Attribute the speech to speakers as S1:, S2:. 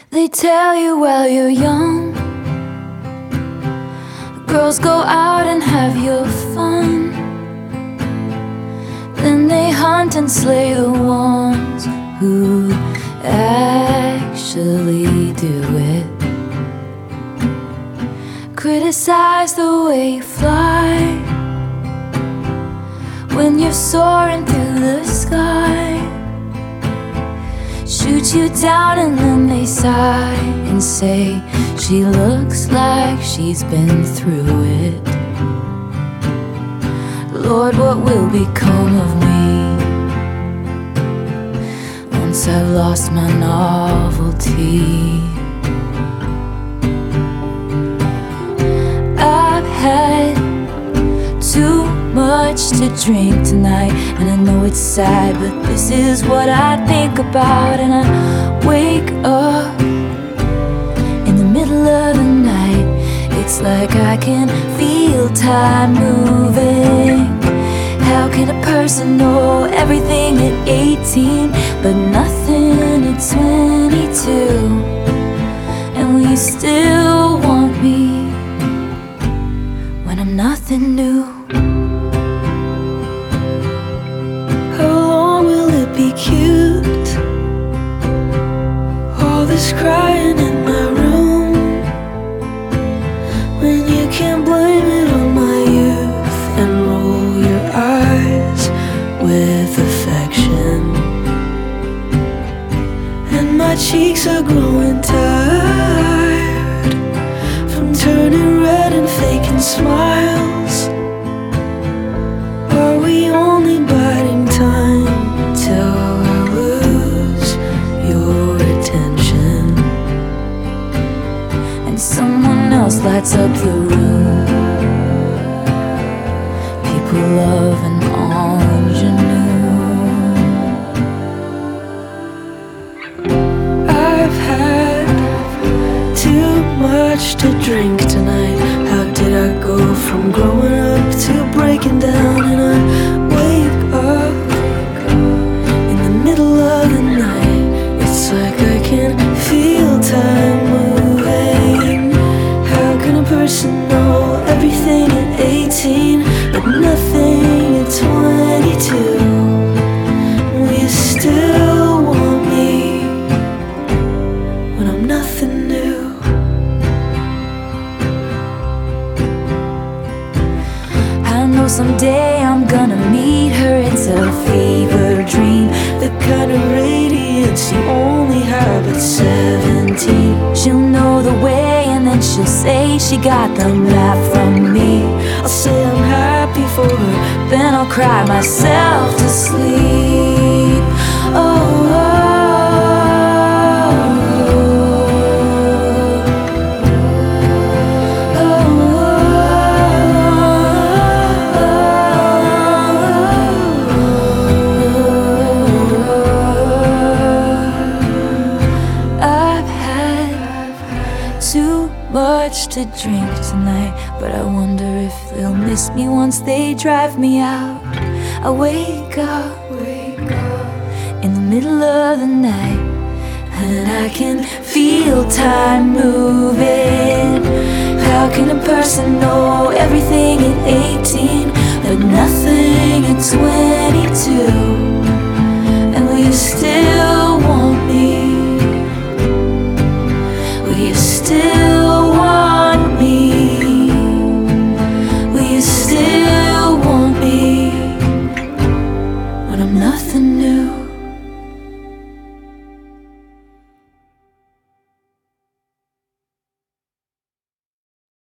S1: They tell you while you're young, girls go out and have your fun. Then they hunt and slay the ones who actually do it. Criticize the way you fly when you're soaring through the sky. Shoot you down and then they sigh and say, she looks like she's been through it. Lord, what will become of me once I've lost my novelty? I've had too much to drink tonight, and I know it's sad, but this is what I think about. And I wake up in the middle of the night. It's like I can feel time moving. How can a person know everything at 18 but nothing at 22? And will you still want me when I'm nothing new?
S2: How long will it be cute? All this crying in my room, when you can't blame it on my youth and roll your eyes with affection. And my cheeks are growing tired from turning red and faking smiles. Are we only biding time till I lose your attention?
S1: And someone else lights up the room. People love an ingenue.
S2: I've had too much to drink tonight. How did I go from growing up to breaking down? And I wake up in the middle of the night. It's like I can feel time moving. How can a person know everything at 18 but nothing at 22? Will you still want me when I'm nothing new?
S1: I know someday I'm gonna meet her. It's a fever dream,
S2: The kind of radiance you only have at 17.
S1: she'll know the way, and then she'll say she got the map from me.
S2: I'll say I'm happy for her,
S1: Then I'll cry myself to sleep. Oh, I've had too much to drink tonight, but I wonder if they'll miss me once they drive me out. I wake up in the middle of the night, and I can feel time moving. How can a person know everything at 18 but nothing at 22? And will you still